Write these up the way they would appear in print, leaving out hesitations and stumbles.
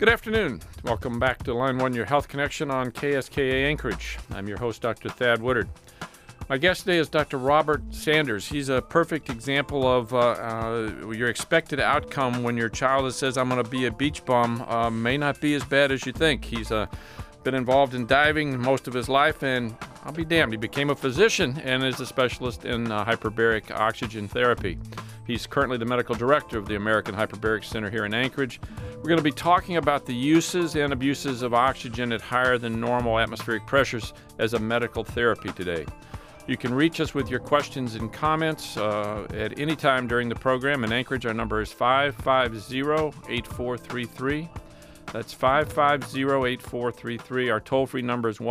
Good afternoon. Welcome back to Line 1, your health connection on KSKA Anchorage. I'm your host, Dr. Thad Woodard. My guest today is Dr. Robert Sanders. He's a perfect example of your expected outcome when your child says, I'm going to be a beach bum, may not be as bad as you think. He's been involved in diving most of his life, and I'll be damned, he became a physician and is a specialist in hyperbaric oxygen therapy. He's currently the medical director of the American Hyperbaric Center here in Anchorage. We're going to be talking about the uses and abuses of oxygen at higher than normal atmospheric pressures as a medical therapy today. You can reach us with your questions and comments at any time during the program. In Anchorage, our number is 550-8433. That's 550-8433. Our toll-free number is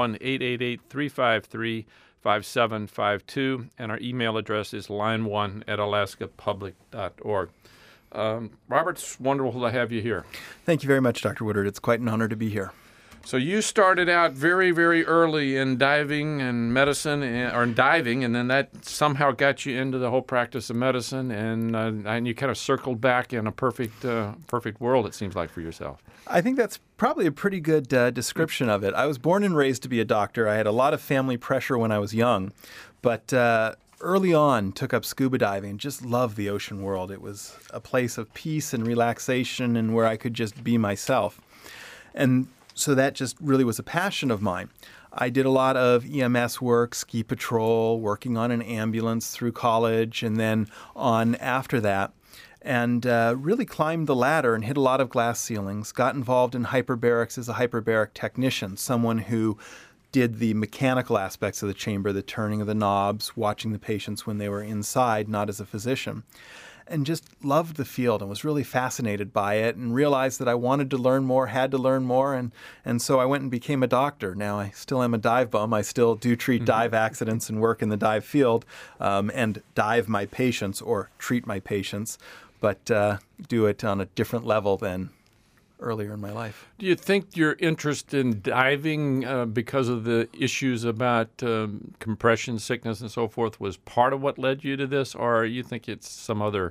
1-888-353-5752, and our email address is line1@alaskapublic.org. Robert, it's wonderful to have you here. Thank you very much, Dr. Woodard. It's quite an honor to be here. So you started out very, very early in diving and medicine, or in diving, and then that somehow got you into the whole practice of medicine, and you kind of circled back in a perfect world, it seems like, for yourself. I think that's probably a pretty good description of it. I was born and raised to be a doctor. I had a lot of family pressure when I was young, but early on took up scuba diving, just loved the ocean world. It was a place of peace and relaxation and where I could just be myself. And so that just really was a passion of mine. I did a lot of EMS work, ski patrol, working on an ambulance through college, and then on after that, and really climbed the ladder and hit a lot of glass ceilings, got involved in hyperbarics as a hyperbaric technician, someone who did the mechanical aspects of the chamber, the turning of the knobs, watching the patients when they were inside, not as a physician. And just loved the field and was really fascinated by it and realized that I wanted to learn more, had to learn more, and so I went and became a doctor. Now, I still am a dive bum. I still do treat dive accidents and work in the dive field and dive my patients or treat my patients, but do it on a different level than earlier in my life. Do you think your interest in diving because of the issues about compression sickness and so forth was part of what led you to this, or you think it's some other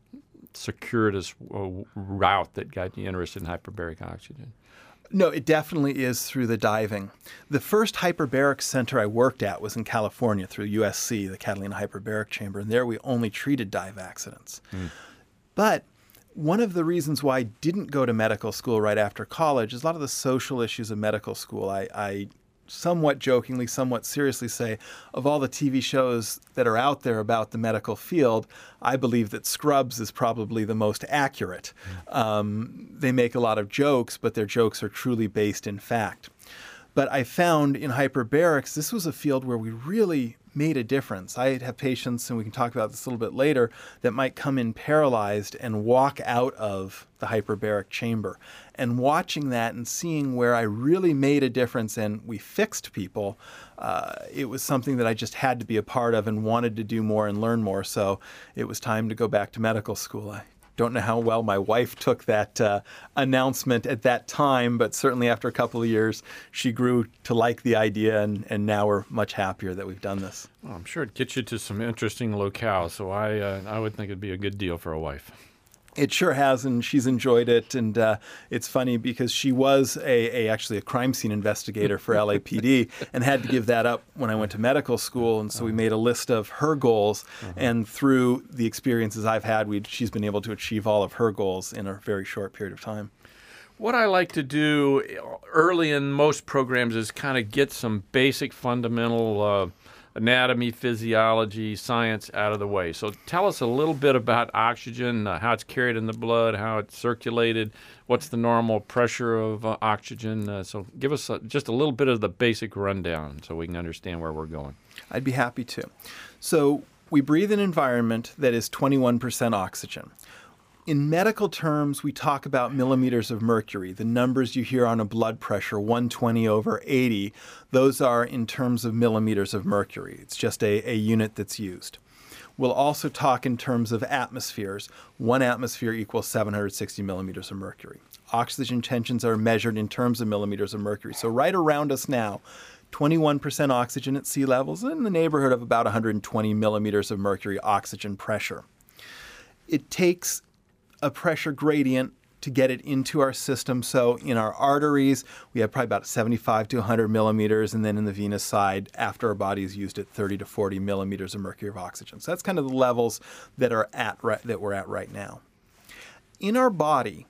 circuitous route that got you interested in hyperbaric oxygen? No, it definitely is through the diving. The first hyperbaric center I worked at was in California through USC, the Catalina Hyperbaric Chamber, and there we only treated dive accidents. But one of the reasons why I didn't go to medical school right after college is a lot of the social issues of medical school. I somewhat jokingly, somewhat seriously say, of all the TV shows that are out there about the medical field, I believe that Scrubs is probably the most accurate. They make a lot of jokes, but their jokes are truly based in fact. But I found in hyperbarics, this was a field where we really made a difference. I have patients, and we can talk about this a little bit later, that might come in paralyzed and walk out of the hyperbaric chamber. And watching that and seeing where I really made a difference and we fixed people, it was something that I just had to be a part of and wanted to do more and learn more. So it was time to go back to medical school. I don't know how well my wife took that announcement at that time, but certainly after a couple of years, she grew to like the idea, and now we're much happier that we've done this. Well, I'm sure it gets you to some interesting locales, so I would think it'd be a good deal for a wife. It sure has, and she's enjoyed it. And it's funny because she was actually a crime scene investigator for LAPD and had to give that up when I went to medical school. And so we made a list of her goals. And through the experiences I've had, she's been able to achieve all of her goals in a very short period of time. What I like to do early in most programs is kind of get some basic fundamental anatomy, physiology, science out of the way. So tell us a little bit about oxygen, how it's carried in the blood, how it's circulated, what's the normal pressure of oxygen. So give us just a little bit of the basic rundown so we can understand where we're going. I'd be happy to. So we breathe an environment that is 21% oxygen. In medical terms, we talk about millimeters of mercury. The numbers you hear on a blood pressure, 120/80, those are in terms of millimeters of mercury. It's just a unit that's used. We'll also talk in terms of atmospheres. 1 atmosphere equals 760 millimeters of mercury. Oxygen tensions are measured in terms of millimeters of mercury. So right around us now, 21% oxygen at sea levels, in the neighborhood of about 120 millimeters of mercury oxygen pressure. It takes a pressure gradient to get it into our system. So in our arteries, we have probably about 75 to 100 millimeters, and then in the venous side, after our body has used it, 30 to 40 millimeters of mercury of oxygen. So that's kind of the levels that we're at right now. In our body,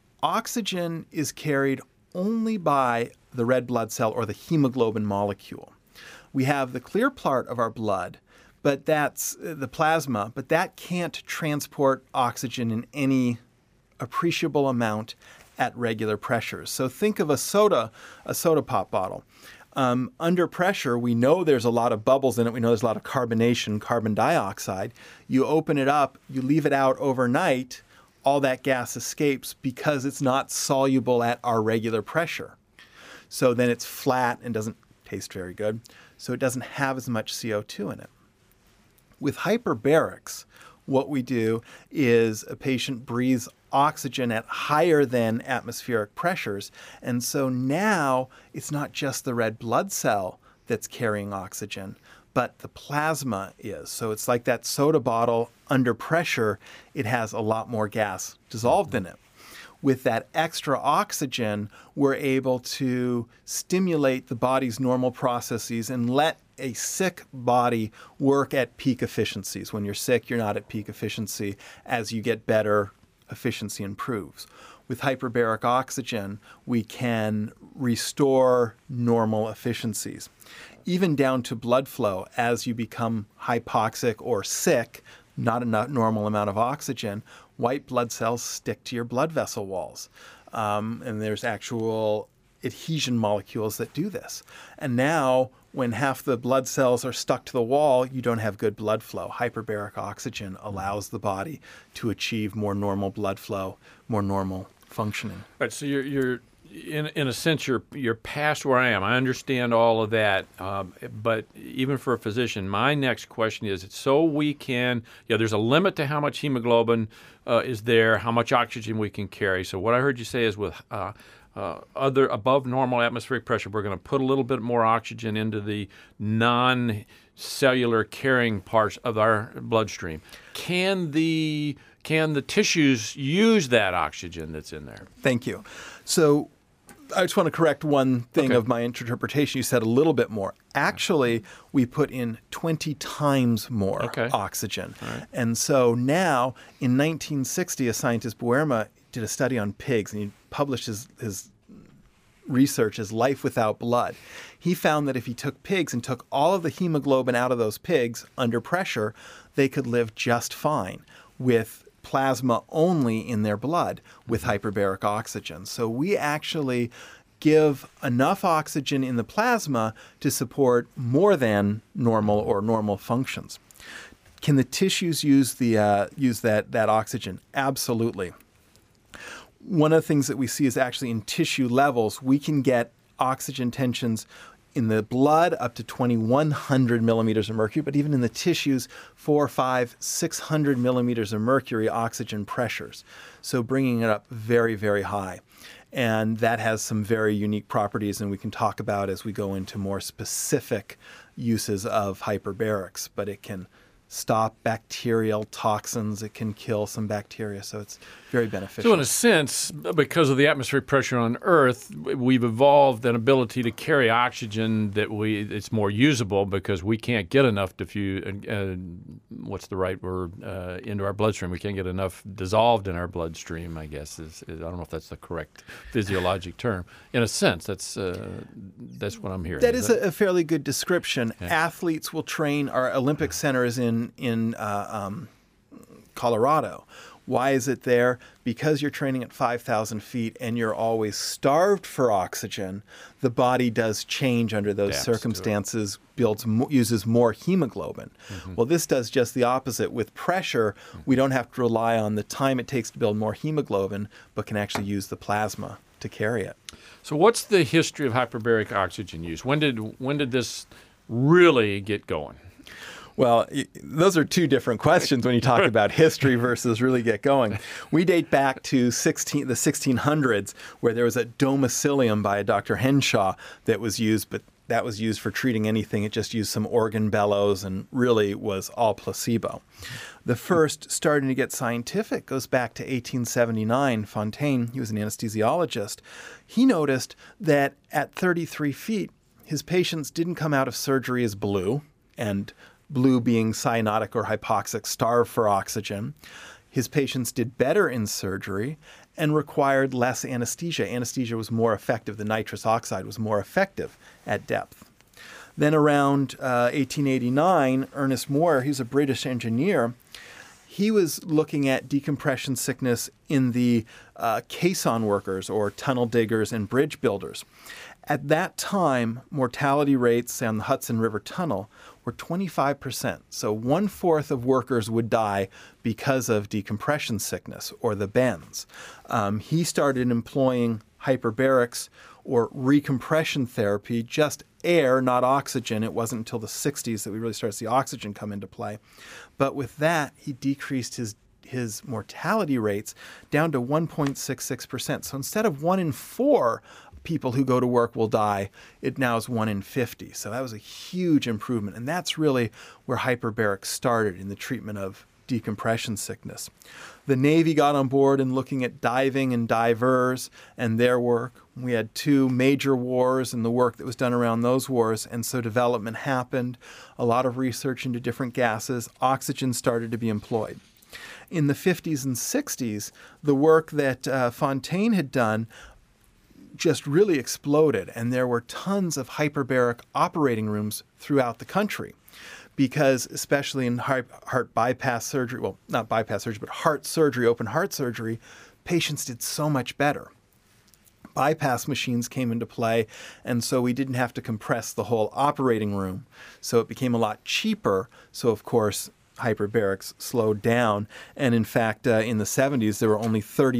oxygen is carried only by the red blood cell or the hemoglobin molecule. We have the clear part of our blood, but that's the plasma, but that can't transport oxygen in any appreciable amount at regular pressures. So think of a soda pop bottle. Under pressure, we know there's a lot of bubbles in it. We know there's a lot of carbonation, carbon dioxide. You open it up, you leave it out overnight, all that gas escapes because it's not soluble at our regular pressure. So then it's flat and doesn't taste very good. So it doesn't have as much CO2 in it. With hyperbarics, what we do is a patient breathes oxygen at higher than atmospheric pressures. And so now it's not just the red blood cell that's carrying oxygen, but the plasma is. So it's like that soda bottle under pressure, it has a lot more gas dissolved in it. With that extra oxygen, we're able to stimulate the body's normal processes and let a sick body work at peak efficiencies. When you're sick, you're not at peak efficiency. As you get better, efficiency improves. With hyperbaric oxygen, we can restore normal efficiencies. Even down to blood flow, as you become hypoxic or sick, not a normal amount of oxygen, white blood cells stick to your blood vessel walls. And there's actual adhesion molecules that do this. And now, when half the blood cells are stuck to the wall, you don't have good blood flow. Hyperbaric oxygen allows the body to achieve more normal blood flow, more normal functioning. Right. So you're in a sense, you're past where I am. I understand all of that, but even for a physician, my next question is: so we can, there's a limit to how much hemoglobin is there, how much oxygen we can carry. So what I heard you say is with other above normal atmospheric pressure, we're going to put a little bit more oxygen into the non-cellular carrying parts of our bloodstream. Can the tissues use that oxygen that's in there? Thank you. So I just want to correct one thing of my interpretation. You said a little bit more. Actually, we put in 20 times more oxygen. Right. And so now, in 1960, a scientist, Boerma, did a study on pigs, and he published his research, his Life Without Blood. He found that if he took pigs and took all of the hemoglobin out of those pigs under pressure, they could live just fine with plasma only in their blood with hyperbaric oxygen. So we actually give enough oxygen in the plasma to support more than normal functions. Can the tissues use that oxygen? Absolutely. One of the things that we see is actually in tissue levels, we can get oxygen tensions in the blood up to 2,100 millimeters of mercury, but even in the tissues, 400, 500, 600 millimeters of mercury oxygen pressures. So bringing it up very, very high. And that has some very unique properties, and we can talk about as we go into more specific uses of hyperbarics, but it can stop bacterial toxins. It can kill some bacteria, so it's very beneficial. So in a sense, because of the atmospheric pressure on Earth, we've evolved an ability to carry oxygen that it's more usable because we can't get enough what's the right word, into our bloodstream. We can't get enough dissolved in our bloodstream, I guess. I don't know if that's the correct physiologic term. In a sense, that's what I'm hearing. That is a fairly good description. Yeah. Athletes will train. Our Olympic Center is in Colorado. Why is it there? Because you're training at 5,000 feet and you're always starved for oxygen, the body does change under those circumstances, uses more hemoglobin. Mm-hmm. Well, this does just the opposite. With pressure, we don't have to rely on the time it takes to build more hemoglobin, but can actually use the plasma to carry it. So what's the history of hyperbaric oxygen use? When did this really get going? Well, those are two different questions when you talk about history versus really get going. We date back to the 1600s, where there was a domicilium by Dr. Henshaw that was used, but that was used for treating anything. It just used some organ bellows and really was all placebo. The first starting to get scientific goes back to 1879. Fontaine, he was an anesthesiologist. He noticed that at 33 feet, his patients didn't come out of surgery as blue, and blue being cyanotic or hypoxic, starved for oxygen. His patients did better in surgery and required less anesthesia. Anesthesia was more effective. The nitrous oxide was more effective at depth. Then around 1889, Ernest Moore, he's a British engineer, he was looking at decompression sickness in the caisson workers or tunnel diggers and bridge builders. At that time, mortality rates on the Hudson River Tunnel were 25%. So 1/4 of workers would die because of decompression sickness or the bends. He started employing hyperbarics or recompression therapy, just air, not oxygen. It wasn't until the 60s that we really started to see oxygen come into play. But with that, he decreased his mortality rates down to 1.66%. So instead of 1 in 4 people who go to work will die, it now is 1 in 50. So that was a huge improvement. And that's really where hyperbarics started in the treatment of decompression sickness. The Navy got on board in looking at diving and divers and their work. We had 2 major wars and the work that was done around those wars, and so development happened. A lot of research into different gases. Oxygen started to be employed. In the 50s and 60s, the work that Fontaine had done just really exploded, and there were tons of hyperbaric operating rooms throughout the country. Because especially in heart bypass surgery, well, not bypass surgery, but heart surgery, open heart surgery, patients did so much better. Bypass machines came into play, and so we didn't have to compress the whole operating room. So it became a lot cheaper. So, of course, hyperbarics slowed down. And in fact, in the 70s, there were only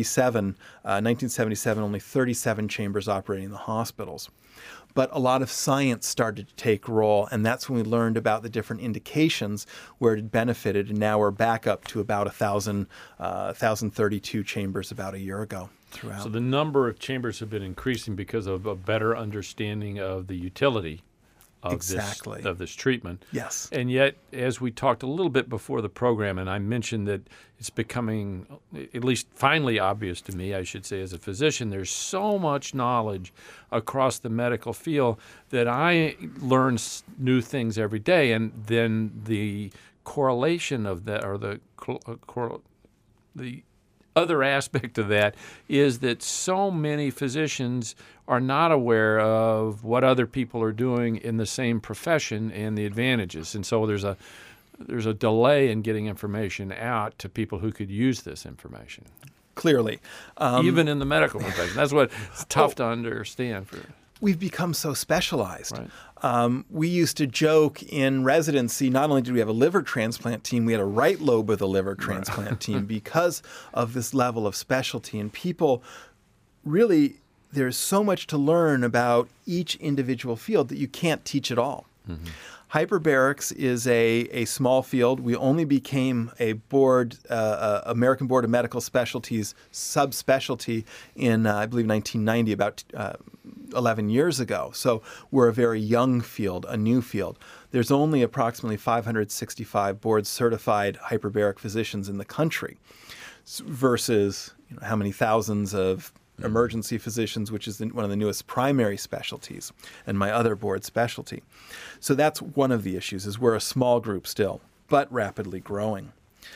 1977, only 37 chambers operating in the hospitals. But a lot of science started to take role, and that's when we learned about the different indications where it had benefited, and now we're back up to about 1,032 chambers about a year ago throughout. So the number of chambers have been increasing because of a better understanding of the utility of this treatment. Yes. And yet, as we talked a little bit before the program, and I mentioned that it's becoming, at least finally obvious to me, I should say, as a physician, there's so much knowledge across the medical field that I learn new things every day, and then the correlation of that, or the other aspect of that, is that so many physicians are not aware of what other people are doing in the same profession and the advantages. And so there's a delay in getting information out to people who could use this information. Clearly. Even in the medical profession. That's what it's tough to understand. We've become so specialized. Right. We used to joke in residency, not only did we have a liver transplant team, we had a right lobe of the liver transplant team because of this level of specialty. And people really, there's so much to learn about each individual field that you can't teach it all. Mm-hmm. Hyperbarics is a small field. We only became a board, American Board of Medical Specialties subspecialty in, I believe, 1990, about 11 years ago. So we're a very young field, a new field. There's only approximately 565 board-certified hyperbaric physicians in the country versus how many thousands of emergency physicians, which is one of the newest primary specialties, and my other board specialty. So that's one of the issues, is we're a small group still, but rapidly growing.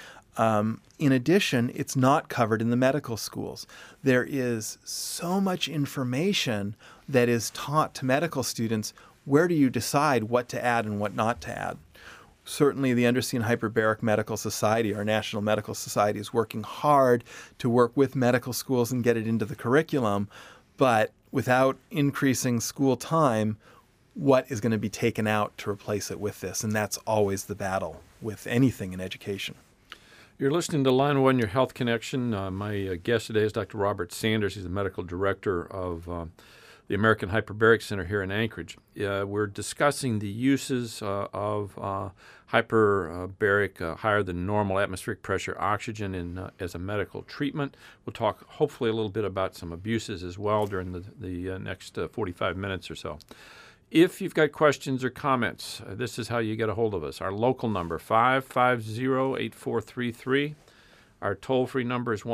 In addition, it's not covered in the medical schools. There is so much information that is taught to medical students. Where do you decide what to add and what not to add? Certainly, the Undersea Hyperbaric Medical Society, our National Medical Society, is working hard to work with medical schools and get it into the curriculum. But without increasing school time, what is going to be taken out to replace it with this? And that's always the battle with anything in education. You're listening to Line 1, Your Health Connection. My guest today is Dr. Robert Sanders. He's the medical director of the American Hyperbaric Center here in Anchorage. We're discussing the uses of hyperbaric, higher than normal atmospheric pressure oxygen as a medical treatment. We'll talk hopefully a little bit about some abuses as well during the next 45 minutes or so. If you've got questions or comments, this is how you get a hold of us. Our local number, 550-8433. Our toll-free number is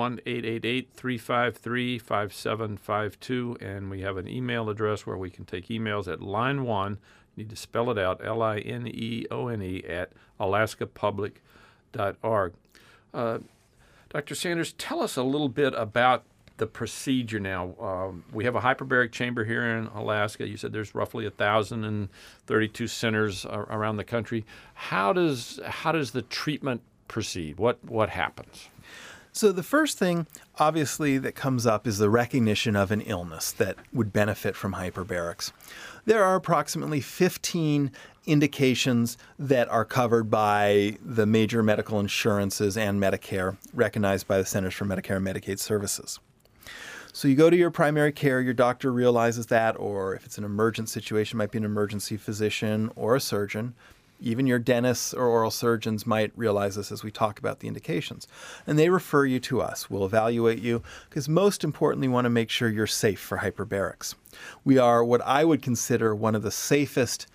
1-888-353-5752, and we have an email address where we can take emails at line1, you need to spell it out, LINEONE, at alaskapublic.org. Dr. Sanders, tell us a little bit about the procedure now. We have a hyperbaric chamber here in Alaska. You said there's roughly 1,032 centers around the country. How does the treatment proceed? What happens? So the first thing, obviously, that comes up is the recognition of an illness that would benefit from hyperbarics. There are approximately 15 indications that are covered by the major medical insurances and Medicare, recognized by the Centers for Medicare and Medicaid Services. So you go to your primary care, your doctor realizes that, or if it's an emergent situation, it might be an emergency physician or a surgeon. Even your dentists or oral surgeons might realize this as we talk about the indications. And they refer you to us. We'll evaluate you because most importantly, we want to make sure you're safe for hyperbarics. We are what I would consider one of the safest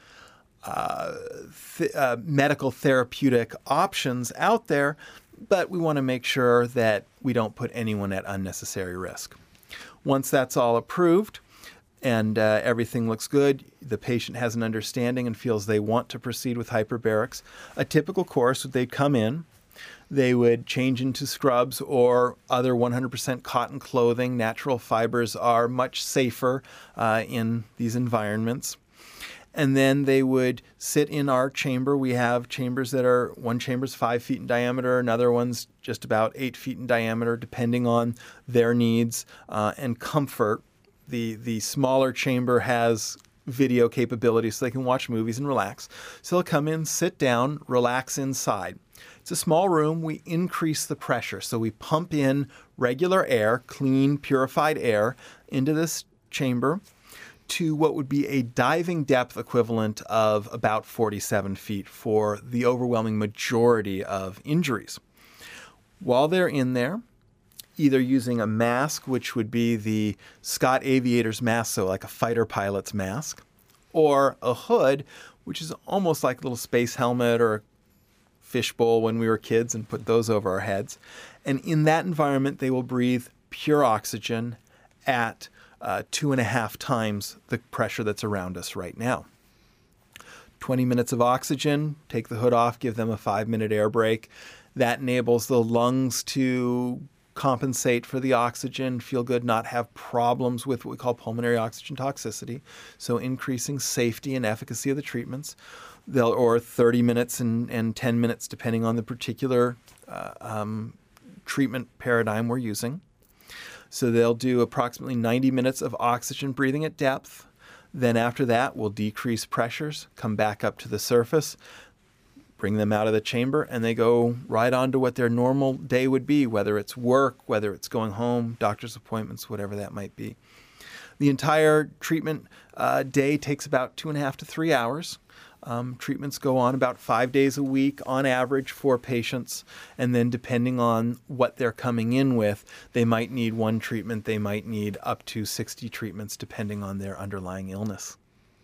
medical therapeutic options out there, but we want to make sure that we don't put anyone at unnecessary risk. Once that's all approved, and everything looks good, the patient has an understanding and feels they want to proceed with hyperbarics. A typical course would they'd come in, they would change into scrubs or other 100% cotton clothing. Natural fibers are much safer in these environments. And then they would sit in our chamber. We have chambers that are, one chamber's 5 feet in diameter, another one's just about 8 feet in diameter, depending on their needs and comfort. The smaller chamber has video capabilities so they can watch movies and relax. So they'll come in, sit down, relax inside. It's a small room. We increase the pressure. So we pump in regular air, clean, purified air into this chamber to what would be a diving depth equivalent of about 47 feet for the overwhelming majority of injuries. While they're in there, either using a mask, which would be the Scott Aviator's mask, so like a fighter pilot's mask, or a hood, which is almost like a little space helmet or a fishbowl when we were kids and put those over our heads. And in that environment, they will breathe pure oxygen at 2.5 times the pressure that's around us right now. 20 minutes of oxygen, take the hood off, give them a 5-minute air break. That enables the lungs to compensate for the oxygen, feel good, not have problems with what we call pulmonary oxygen toxicity, so increasing safety and efficacy of the treatments. Or 30 minutes and 10 minutes, depending on the particular treatment paradigm we're using. So they'll do approximately 90 minutes of oxygen breathing at depth. Then after that, we'll decrease pressures, come back up to the surface, bring them out of the chamber, and they go right on to what their normal day would be, whether it's work, whether it's going home, doctor's appointments, whatever that might be. The entire treatment day takes about 2.5 to 3 hours. Treatments go on about 5 days a week on average for patients, and then depending on what they're coming in with, they might need one treatment, they might need up to 60 treatments depending on their underlying illness.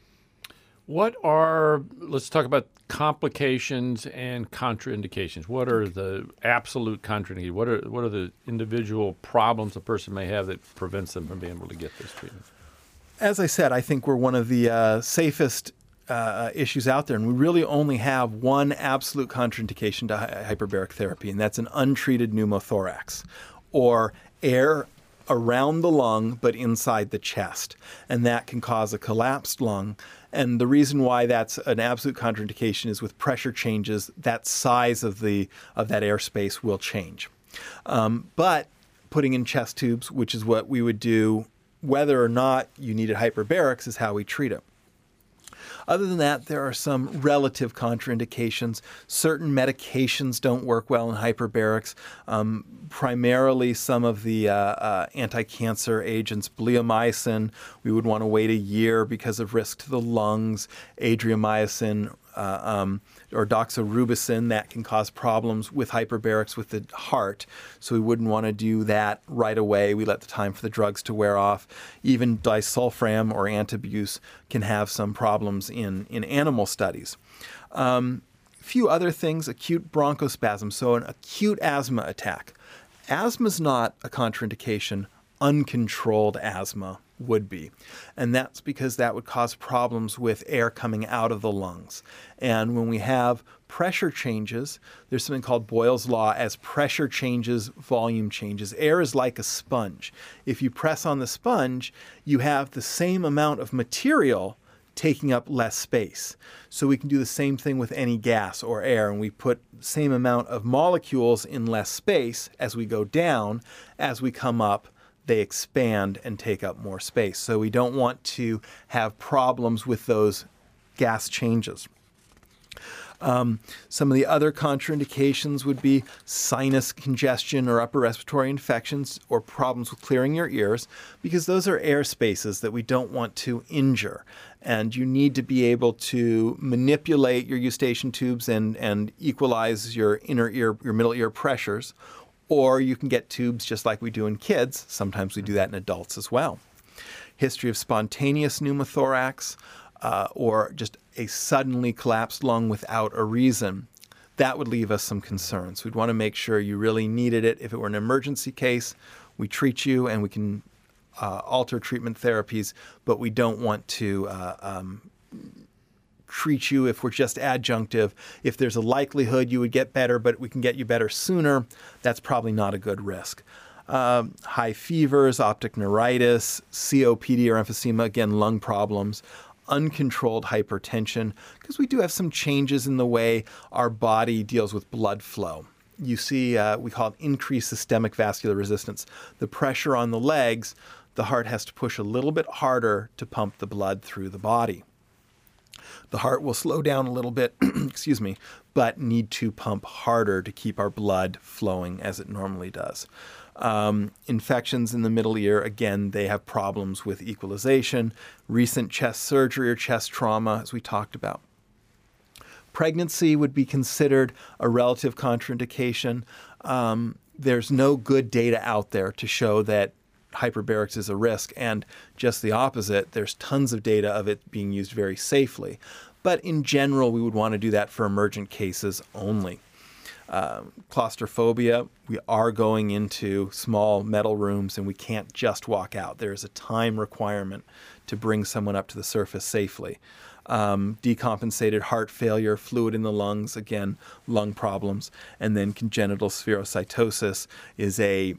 Let's talk about complications and contraindications. What are the absolute contraindications? What are the individual problems a person may have that prevents them from being able to get this treatment? As I said, I think we're one of the safest issues out there, and we really only have one absolute contraindication to hyperbaric therapy, and that's an untreated pneumothorax, or air around the lung but inside the chest, and that can cause a collapsed lung. And the reason why that's an absolute contraindication is with pressure changes, that size of that airspace will change. But putting in chest tubes, which is what we would do whether or not you needed hyperbarics, is how we treat it. Other than that, there are some relative contraindications. Certain medications don't work well in hyperbarics. Primarily some of the anti-cancer agents, bleomycin, we would want to wait a year because of risk to the lungs. Adriamycin, or doxorubicin that can cause problems with hyperbarics with the heart. So we wouldn't want to do that right away. We let the time for the drugs to wear off. Even disulfiram or antabuse can have some problems in animal studies. Few other things, acute bronchospasm, so an acute asthma attack. Asthma is not a contraindication. Uncontrolled asthma would be. And that's because that would cause problems with air coming out of the lungs. And when we have pressure changes, there's something called Boyle's Law. As pressure changes, volume changes. Air is like a sponge. If you press on the sponge, you have the same amount of material taking up less space. So we can do the same thing with any gas or air, and we put the same amount of molecules in less space as we go down. As we come up, they expand and take up more space. So we don't want to have problems with those gas changes. Some of the other contraindications would be sinus congestion or upper respiratory infections or problems with clearing your ears, because those are air spaces that we don't want to injure. And you need to be able to manipulate your eustachian tubes and equalize your inner ear, your middle ear pressures, or you can get tubes just like we do in kids. Sometimes we do that in adults as well. History of spontaneous pneumothorax, or just a suddenly collapsed lung without a reason. That would leave us some concerns. We'd want to make sure you really needed it. If it were an emergency case, we treat you and we can alter treatment therapies, but we don't want to treat you if we're just adjunctive. If there's a likelihood you would get better, but we can get you better sooner, that's probably not a good risk. High fevers, optic neuritis, COPD or emphysema, again, lung problems. Uncontrolled hypertension, because we do have some changes in the way our body deals with blood flow. You see, we call it increased systemic vascular resistance. The pressure on the legs, the heart has to push a little bit harder to pump the blood through the body. The heart will slow down a little bit, excuse me, but need to pump harder to keep our blood flowing as it normally does. Infections in the middle ear, again, they have problems with equalization. Recent chest surgery or chest trauma, as we talked about. Pregnancy would be considered a relative contraindication. There's no good data out there to show that hyperbarics is a risk, and just the opposite. There's tons of data of it being used very safely. But in general, we would want to do that for emergent cases only. Claustrophobia, we are going into small metal rooms and we can't just walk out. There is a time requirement to bring someone up to the surface safely. Decompensated heart failure, fluid in the lungs, again, lung problems. And then congenital spherocytosis is a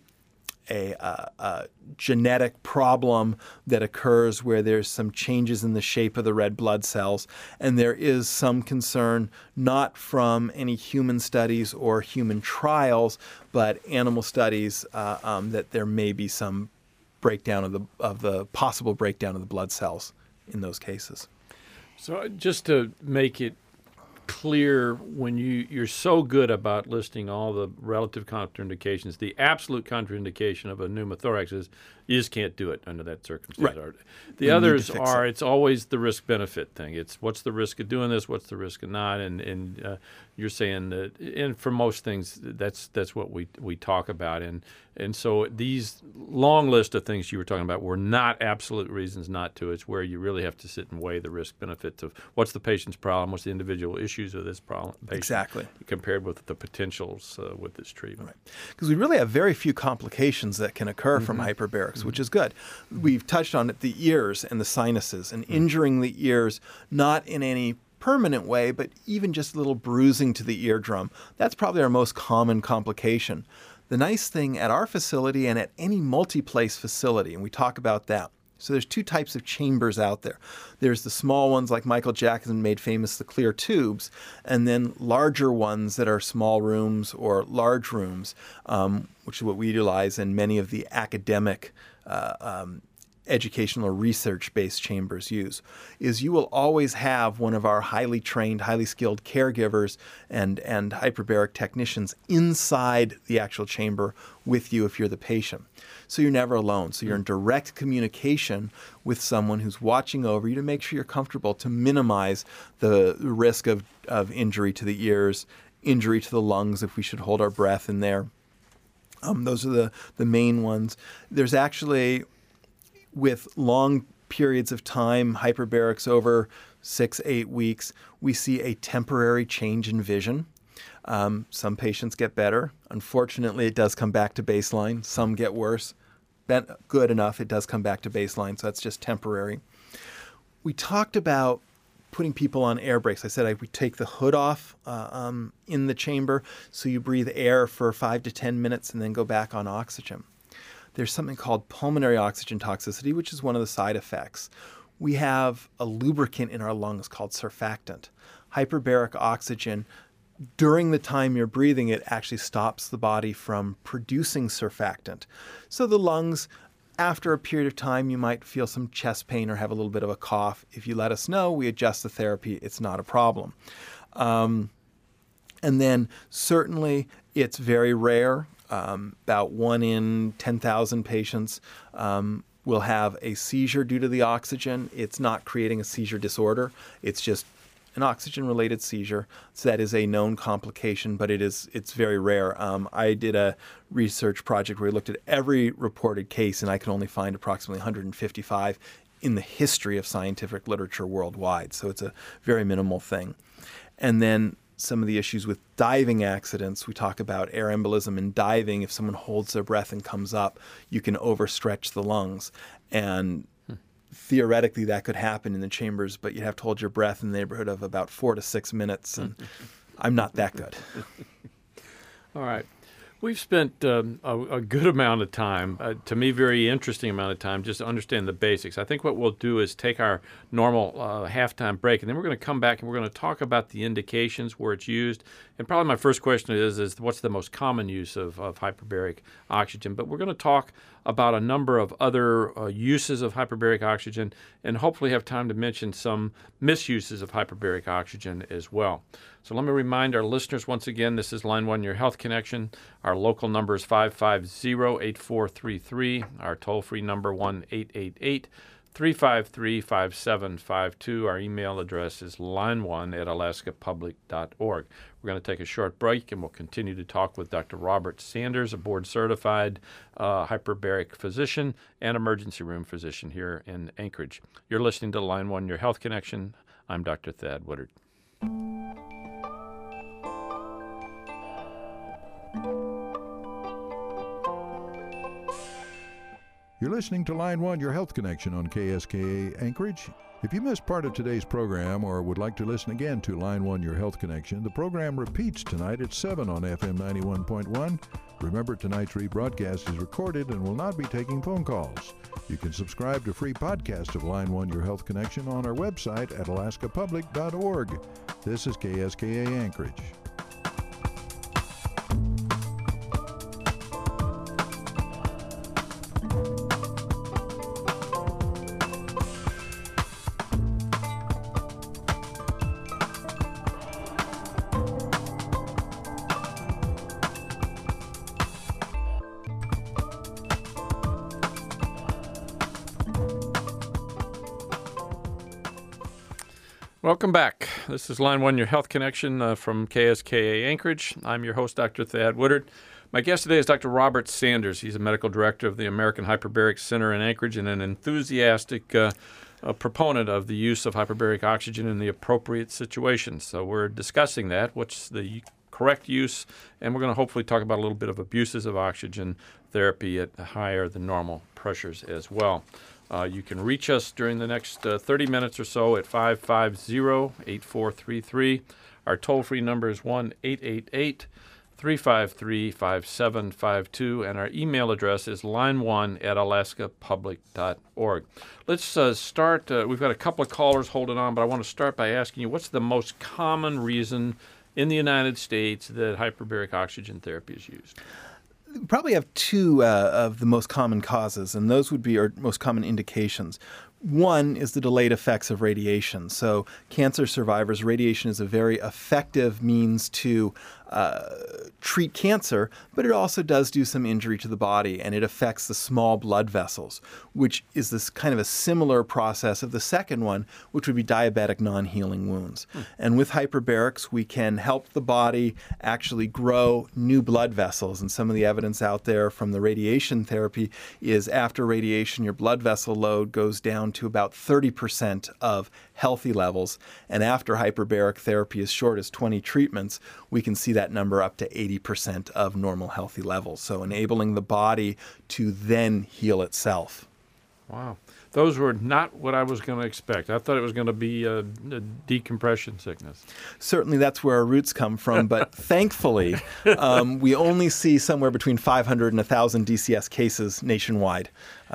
genetic problem that occurs where there's some changes in the shape of the red blood cells, and there is some concern, not from any human studies or human trials, but animal studies, that there may be some breakdown of the possible breakdown of the blood cells in those cases. So just to make it clear, when you're so good about listing all the relative contraindications, the absolute contraindication of a pneumothorax is you just can't do it under that circumstance. Right. The others are, it's always the risk-benefit thing. It's what's the risk of doing this, what's the risk of not, and you're saying that, and for most things, that's what we talk about, and so these long list of things you were talking about were not absolute reasons not to. It's where you really have to sit and weigh the risk-benefits of what's the patient's problem, what's the individual issues of this problem, Exactly. compared with the potentials with this treatment. Right. Because we really have very few complications that can occur from hyperbarics, which is good. We've touched on it, the ears and the sinuses, and injuring the ears, not in any permanent way, but even just a little bruising to the eardrum. That's probably our most common complication. The nice thing at our facility and at any multi-place facility, and we talk about that. So there's two types of chambers out there. There's the small ones like Michael Jackson made famous, the clear tubes, and then larger ones that are small rooms or large rooms, which is what we utilize in many of the academic educational or research-based chambers use, is you will always have one of our highly trained, highly skilled caregivers and hyperbaric technicians inside the actual chamber with you if you're the patient. So you're never alone. So you're in direct communication with someone who's watching over you to make sure you're comfortable, to minimize the risk of injury to the ears, injury to the lungs if we should hold our breath in there. Those are the main ones. There's actually, with long periods of time, hyperbarics over 6-8 weeks, we see a temporary change in vision. Some patients get better. Unfortunately, it does come back to baseline. Some get worse. Good enough, it does come back to baseline, so that's just temporary. We talked about putting people on air brakes. I said we take the hood off in the chamber, so you breathe air for 5 to 10 minutes and then go back on oxygen. There's something called pulmonary oxygen toxicity, which is one of the side effects. We have a lubricant in our lungs called surfactant. Hyperbaric oxygen, during the time you're breathing it, actually stops the body from producing surfactant. So the lungs, after a period of time, you might feel some chest pain or have a little bit of a cough. If you let us know, we adjust the therapy. It's not a problem. And then certainly it's very rare. About 1 in 10,000 patients will have a seizure due to the oxygen. It's not creating a seizure disorder. It's just an oxygen-related seizure. So that is a known complication, but it's very rare. I did a research project where we looked at every reported case, and I could only find approximately 155 in the history of scientific literature worldwide. So it's a very minimal thing. And then some of the issues with diving accidents, we talk about air embolism in diving. If someone holds their breath and comes up, you can overstretch the lungs. And theoretically, that could happen in the chambers, but you'd have to hold your breath in the neighborhood of about 4 to 6 minutes, and I'm not that good. All right. We've spent a good amount of time, to me, very interesting amount of time, just to understand the basics. I think what we'll do is take our normal halftime break, and then we're going to come back and we're going to talk about the indications where it's used. And probably my first question is what's the most common use of hyperbaric oxygen? But we're going to talk about a number of other uses of hyperbaric oxygen and hopefully have time to mention some misuses of hyperbaric oxygen as well. So let me remind our listeners once again, this is Line 1, your health connection. Our local number is 550-8433. Our toll-free number 1-888-353-5752. Our email address is line1@alaskapublic.org. We're going to take a short break, and we'll continue to talk with Dr. Robert Sanders, a board-certified hyperbaric physician and emergency room physician here in Anchorage. You're listening to Line 1, your health connection. I'm Dr. Thad Woodard. You're listening to Line 1, your health connection on KSKA Anchorage. If you missed part of today's program or would like to listen again to Line 1, your health connection, the program repeats tonight at 7 on FM 91.1. Remember, tonight's rebroadcast is recorded and will not be taking phone calls. You can subscribe to free podcast of Line 1, your health connection on our website at alaskapublic.org. This is KSKA Anchorage. Welcome back. This is Line 1, your health connection from KSKA Anchorage. I'm your host, Dr. Thad Woodard. My guest today is Dr. Robert Sanders. He's a medical director of the American Hyperbaric Center in Anchorage and an enthusiastic proponent of the use of hyperbaric oxygen in the appropriate situations. So we're discussing that, what's the correct use, and we're going to hopefully talk about a little bit of abuses of oxygen therapy at higher than normal pressures as well. You can reach us during the next 30 minutes or so at 550-8433. Our toll-free number is 1-888-353-5752, and our email address is line1@alaskapublic.org. Let's start. We've got a couple of callers holding on, but I want to start by asking you, what's the most common reason in the United States that hyperbaric oxygen therapy is used? We probably have two of the most common causes, and those would be our most common indications. One is the delayed effects of radiation. So cancer survivors, radiation is a very effective means to treat cancer, but it also does do some injury to the body, and it affects the small blood vessels, which is this kind of a similar process of the second one, which would be diabetic non-healing wounds. And with hyperbarics, we can help the body actually grow new blood vessels. And some of the evidence out there from the radiation therapy is after radiation, your blood vessel load goes down to about 30% of healthy levels. And after hyperbaric therapy, as short as 20 treatments, we can see that number up to 80% of normal healthy levels. So enabling the body to then heal itself. Wow. Those were not what I was going to expect. I thought it was going to be a decompression sickness. Certainly that's where our roots come from, but thankfully we only see somewhere between 500 and 1,000 DCS cases nationwide.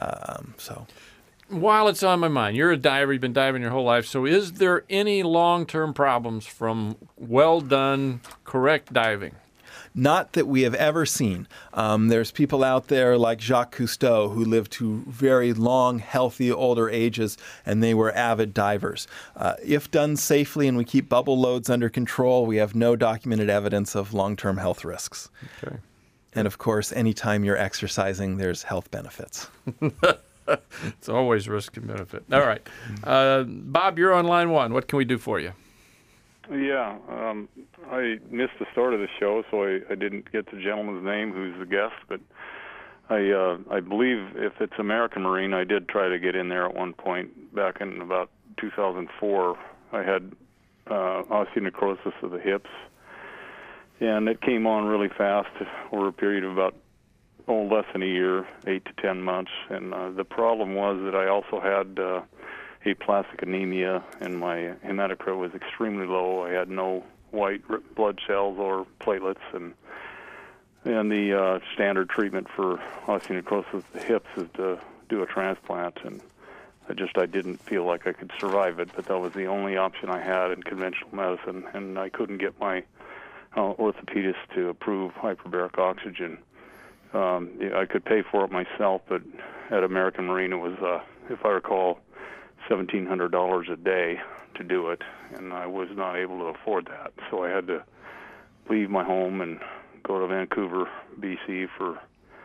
While it's on my mind, you're a diver, you've been diving your whole life, so is there any long-term problems from well-done, correct diving? Not that we have ever seen. There's people out there like Jacques Cousteau who lived to very long, healthy, older ages, and they were avid divers. If done safely and we keep bubble loads under control, we have no documented evidence of long-term health risks. Okay. And of course, anytime you're exercising, there's health benefits. It's always risk and benefit. All right. Bob, you're on line one. What can we do for you? Yeah, I missed the start of the show, so I didn't get the gentleman's name who's the guest, but I believe if it's American Marine, I did try to get in there at one point back in about 2004. I had osteonecrosis of the hips, and it came on really fast over a period of about less than a year, 8 to 10 months. And the problem was that I also had aplastic anemia, and my hematocrit was extremely low. I had no white blood cells or platelets, and the standard treatment for osteonecrosis of the hips is to do a transplant. And I didn't feel like I could survive it, but that was the only option I had in conventional medicine, and I couldn't get my orthopedist to approve hyperbaric oxygen. I could pay for it myself, but at American Marine it was, if I recall, $1,700 a day to do it, and I was not able to afford that. So I had to leave my home and go to Vancouver, BC for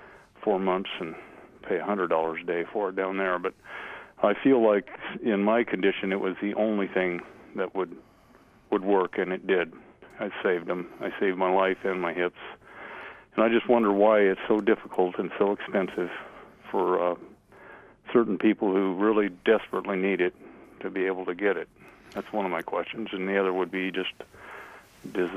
4 months and pay $100 a day for it down there. But I feel like in my condition it was the only thing that would work, and it did. I saved them. I saved my life and my hips. And I just wonder why it's so difficult and so expensive for certain people who really desperately need it to be able to get it. That's one of my questions. And the other would be just, is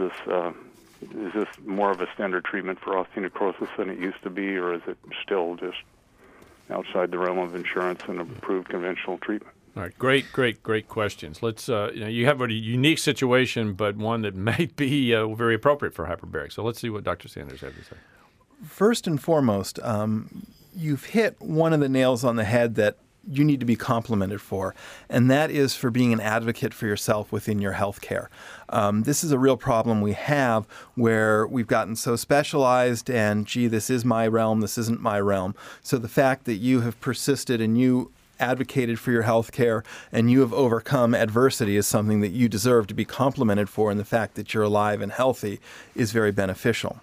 this more of a standard treatment for osteonecrosis than it used to be, or is it still just outside the realm of insurance and approved conventional treatment? All right, great questions. Let's, you have a unique situation, but one that may be very appropriate for hyperbaric. So let's see what Dr. Sanders has to say. First and foremost, you've hit one of the nails on the head that you need to be complimented for, and that is for being an advocate for yourself within your health care. This is a real problem we have where we've gotten so specialized and, gee, this is my realm, this isn't my realm. So the fact that you have persisted and you advocated for your health care and you have overcome adversity is something that you deserve to be complimented for, and the fact that you're alive and healthy is very beneficial.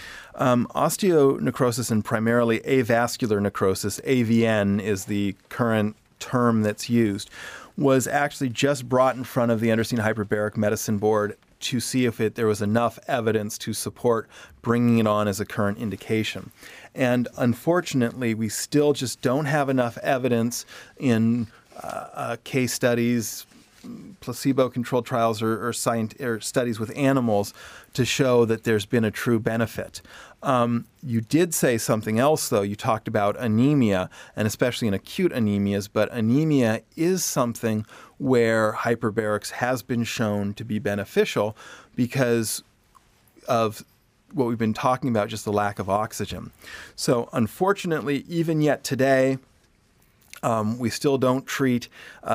Osteonecrosis and primarily avascular necrosis, AVN is the current term that's used, was actually just brought in front of the Undersea Hyperbaric Medicine Board to see if there was enough evidence to support bringing it on as a current indication. And unfortunately, we still just don't have enough evidence in case studies, placebo-controlled trials, or studies with animals to show that there's been a true benefit. You did say something else, though. You talked about anemia, and especially in acute anemias, but anemia is something where hyperbarics has been shown to be beneficial because of what we've been talking about, just the lack of oxygen. So unfortunately, even yet today, we still don't treat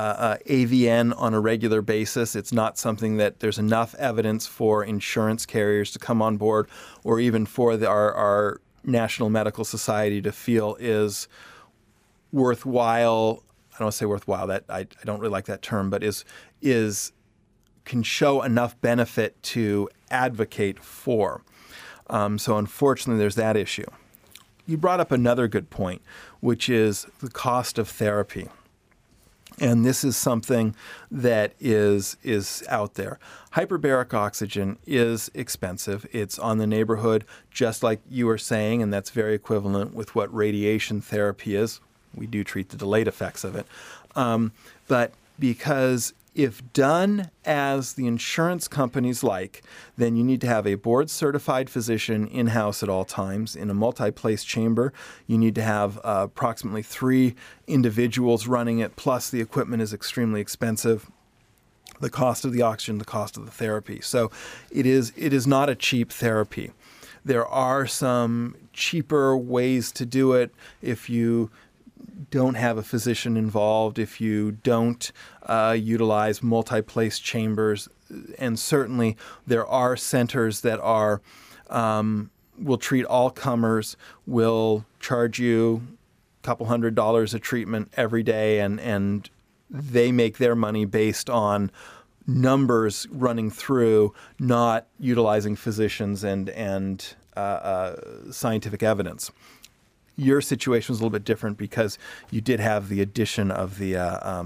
AVN on a regular basis. It's not something that there's enough evidence for insurance carriers to come on board, or even for our National Medical Society to feel is worthwhile. I don't want to say worthwhile. That I don't really like that term, but is can show enough benefit to advocate for. So unfortunately, there's that issue. You brought up another good point, which is the cost of therapy. And this is something that is out there. Hyperbaric oxygen is expensive. It's on the neighborhood, just like you were saying, and that's very equivalent with what radiation therapy is. We do treat the delayed effects of it. But because if done as the insurance companies like, then you need to have a board-certified physician in-house at all times. In a multi-place chamber, you need to have approximately 3 individuals running it, plus the equipment is extremely expensive. The cost of the oxygen, the cost of the therapy. So it is not a cheap therapy. There are some cheaper ways to do it if you don't have a physician involved, if you don't utilize multi-place chambers, and certainly there are centers that are will treat all comers, will charge you a couple $100 a treatment every day, and they make their money based on numbers running through, not utilizing physicians and scientific evidence. Your situation was a little bit different because you did have the addition of the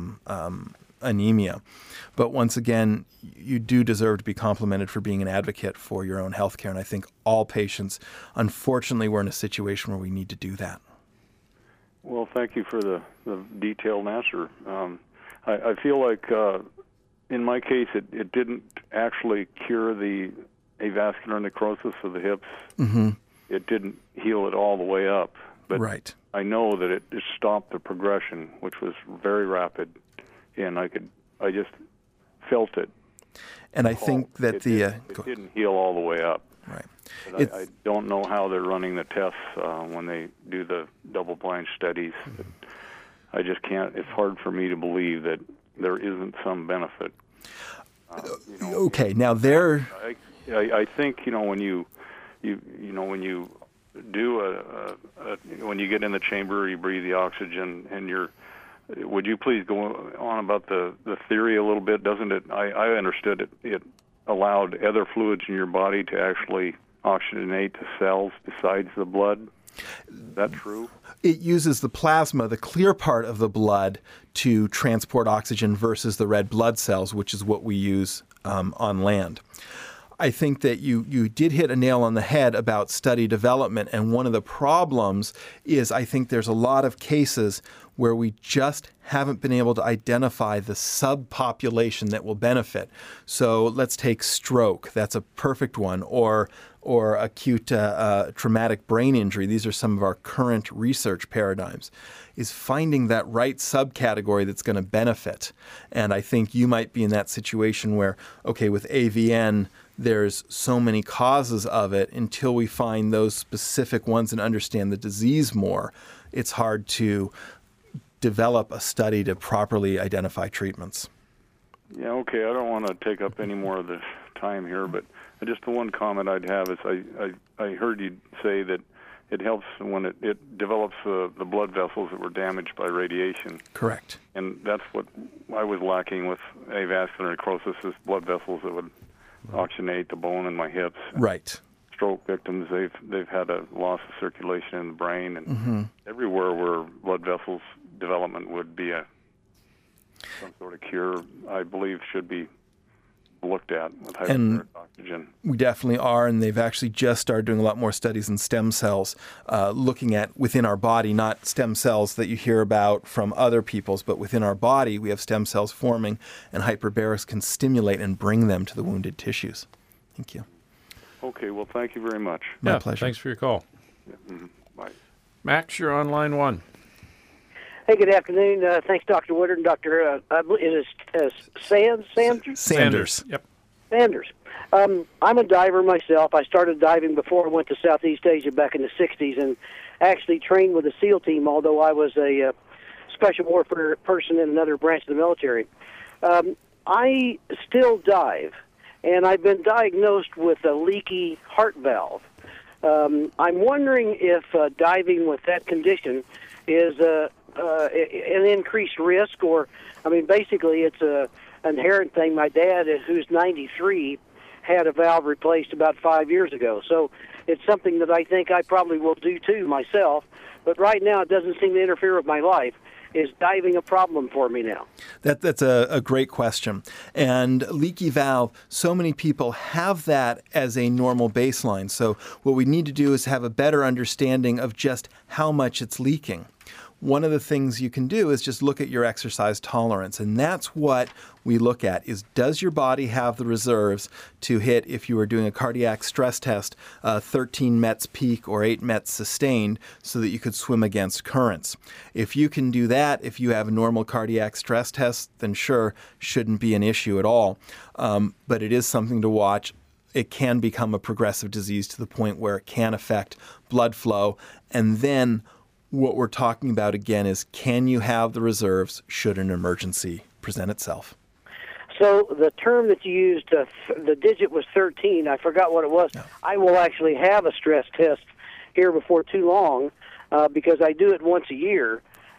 anemia. But once again, you do deserve to be complimented for being an advocate for your own health care. And I think all patients, unfortunately, we're in a situation where we need to do that. Well, thank you for the detailed answer. I feel like in my case, it didn't actually cure the avascular necrosis of the hips. Mm-hmm. It didn't heal it all the way up. But right. I know that it stopped the progression, which was very rapid, and I just felt it. And I think that it didn't heal all the way up. Right. But I don't know how they're running the tests when they do the double-blind studies. Mm-hmm. I just can't. It's hard for me to believe that there isn't some benefit. Okay. Now there. I think when you do when you get in the chamber, you breathe the oxygen, and would you please go on about the theory a little bit? Doesn't it? I understood it allowed other fluids in your body to actually oxygenate the cells besides the blood. Is that true? It uses the plasma, the clear part of the blood, to transport oxygen versus the red blood cells, which is what we use on land. I think that you did hit a nail on the head about study development, and one of the problems is I think there's a lot of cases where we just haven't been able to identify the subpopulation that will benefit. So let's take stroke. That's a perfect one. Or acute traumatic brain injury. These are some of our current research paradigms, is finding that right subcategory that's going to benefit. And I think you might be in that situation where, okay, with AVN, there's so many causes of it. Until we find those specific ones and understand the disease more, it's hard to develop a study to properly identify treatments. Yeah, okay. I don't want to take up any more of the time here, but just the one comment I'd have is I heard you say that it helps when it develops the blood vessels that were damaged by radiation. Correct. And that's what I was lacking with avascular necrosis, is blood vessels that would oxygenate the bone in my hips. Right. Stroke victims, they've had a loss of circulation in the brain, and everywhere where blood vessels development would be some sort of cure, I believe, should be looked at with hyperbaric oxygen. We definitely are, and they've actually just started doing a lot more studies in stem cells, looking at within our body, not stem cells that you hear about from other people's, but within our body we have stem cells forming, and hyperbarics can stimulate and bring them to the wounded tissues. Thank you. Okay, well, thank you very much. My pleasure. Thanks for your call. Yeah, bye. Max, you're on line 1. Hey, good afternoon. Thanks, Dr. Woodard and Dr. Sanders? Sanders. Yep. Sanders. I'm a diver myself. I started diving before I went to Southeast Asia back in the 60s and actually trained with the SEAL team, although I was a special warfare person in another branch of the military. I still dive, and I've been diagnosed with a leaky heart valve. I'm wondering if diving with that condition is an increased risk, or, I mean, basically it's a inherent thing. My dad, who's 93, had a valve replaced about 5 years ago, so it's something that I think I probably will do too myself, but right now it doesn't seem to interfere with my life. Is diving a problem for me now? That's a great question. And leaky valve, so many people have that as a normal baseline. So what we need to do is have a better understanding of just how much it's leaking. One of the things you can do is just look at your exercise tolerance. And that's what we look at, is does your body have the reserves to hit, if you were doing a cardiac stress test, 13 METs peak or 8 METs sustained, so that you could swim against currents. If you can do that, if you have a normal cardiac stress test, then sure, shouldn't be an issue at all. But it is something to watch. It can become a progressive disease to the point where it can affect blood flow. And then what we're talking about again is, can you have the reserves should an emergency present itself? So the term that you used, the digit was 13. I forgot what it was. No. I will actually have a stress test here before too long because I do it once a year.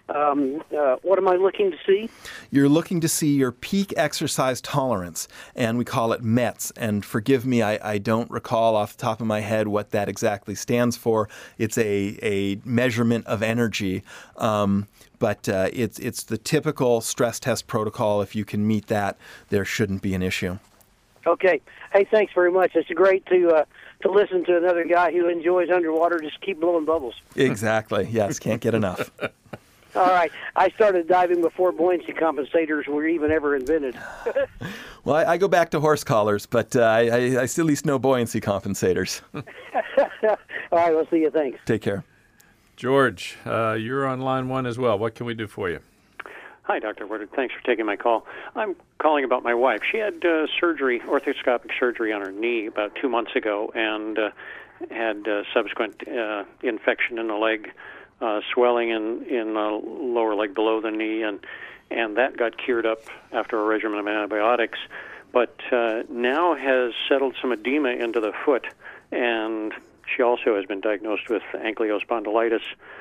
What am I looking to see? You're looking to see your peak exercise tolerance, and we call it METs. And forgive me, I don't recall off the top of my head what that exactly stands for. It's a measurement of energy, but it's the typical stress test protocol. If you can meet that, there shouldn't be an issue. Okay. Hey, thanks very much. It's great to listen to another guy who enjoys underwater. Just keep blowing bubbles. Exactly. Yes, can't get enough. All right. I started diving before buoyancy compensators were even ever invented. Well, I go back to horse collars, but I still at least know buoyancy compensators. All right. We'll see you. Thanks. Take care. George, you're on line one as well. What can we do for you? Hi, Dr. Woodard. Thanks for taking my call. I'm calling about my wife. She had orthoscopic surgery on her knee about 2 months ago, and had subsequent infection in the leg, swelling in the lower leg below the knee, and that got cured up after a regimen of antibiotics, but now has settled some edema into the foot, and she also has been diagnosed with ankylospondylitis,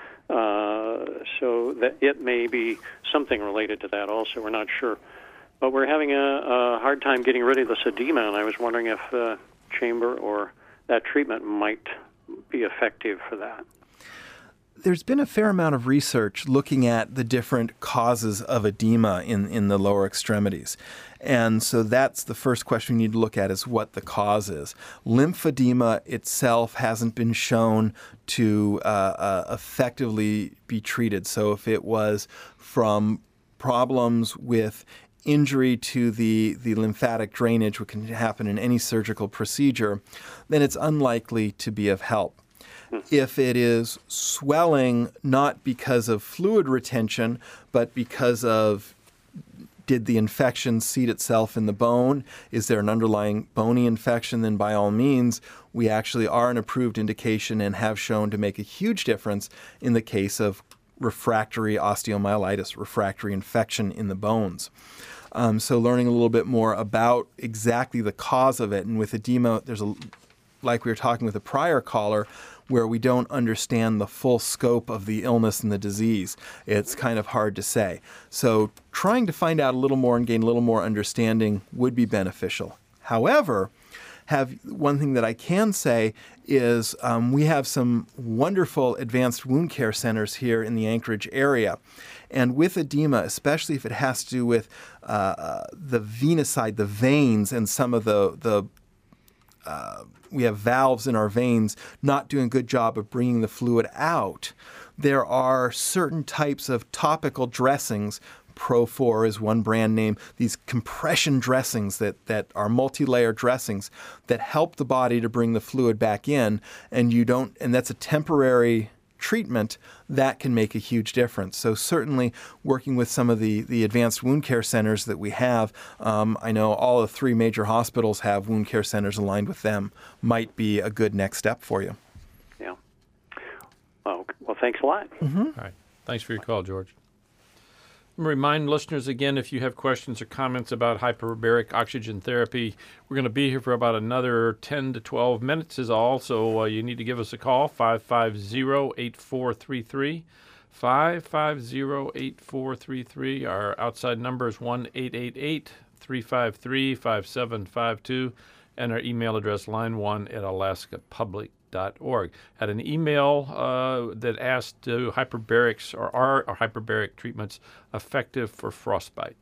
so that it may be something related to that also. We're not sure. But we're having a hard time getting rid of this edema, and I was wondering if chamber or that treatment might be effective for that. There's been a fair amount of research looking at the different causes of edema in the lower extremities. And so that's the first question we need to look at, is what the cause is. Lymphedema itself hasn't been shown to effectively be treated. So if it was from problems with injury to the lymphatic drainage, which can happen in any surgical procedure, then it's unlikely to be of help. If it is swelling, not because of fluid retention, but because of, did the infection seat itself in the bone? Is there an underlying bony infection? Then by all means, we actually are an approved indication and have shown to make a huge difference in the case of refractory osteomyelitis, refractory infection in the bones. So learning a little bit more about exactly the cause of it. And with edema, like we were talking with a prior caller, where we don't understand the full scope of the illness and the disease. It's kind of hard to say. So trying to find out a little more and gain a little more understanding would be beneficial. However, one thing that I can say is we have some wonderful advanced wound care centers here in the Anchorage area. And with edema, especially if it has to do with the venous side, the veins, and some of we have valves in our veins not doing a good job of bringing the fluid out, there are certain types of topical dressings. Pro4 is one brand name. These compression dressings that are multi-layer dressings that help the body to bring the fluid back in, and that's a temporary treatment that can make a huge difference. So certainly working with some of the advanced wound care centers that we have, I know all the 3 major hospitals have wound care centers aligned with them, might be a good next step for you. Yeah. Well, thanks a lot. Mm-hmm. All right. Thanks for your call, George. remind listeners again, if you have questions or comments about hyperbaric oxygen therapy, we're going to be here for about another 10 to 12 minutes is all. So you need to give us a call, 550-8433. 550-8433. Our outside number is 1-888-353-5752. And our email address, line1@alaskapublic.org. Had an email that asked, do hyperbarics or are hyperbaric treatments effective for frostbite?